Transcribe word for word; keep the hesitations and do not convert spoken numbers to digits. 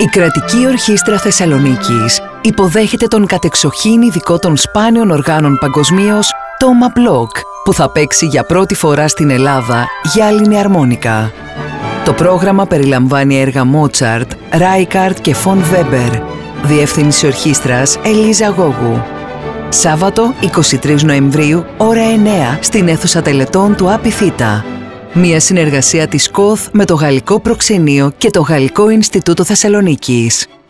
Η Κρατική Ορχήστρα Θεσσαλονίκης υποδέχεται τον κατεξοχήν ειδικό των σπάνιων οργάνων παγκοσμίως, Τόμα Μπλοκ, που θα παίξει για πρώτη φορά στην Ελλάδα γυάλινη αρμόνικα. Το πρόγραμμα περιλαμβάνει έργα Μότσαρτ, Ράικαρντ και Φον Βέμπερ. Διεύθυνση ορχήστρας Ελίζα Γόγου. Σάββατο εικοστή τρίτη Νοεμβρίου, ώρα εννέα, στην αίθουσα τελετών του Άπη Θήτα. Μια συνεργασία της ΚΟΘ με το Γαλλικό Προξενείο και το Γαλλικό Ινστιτούτο Θεσσαλονίκης.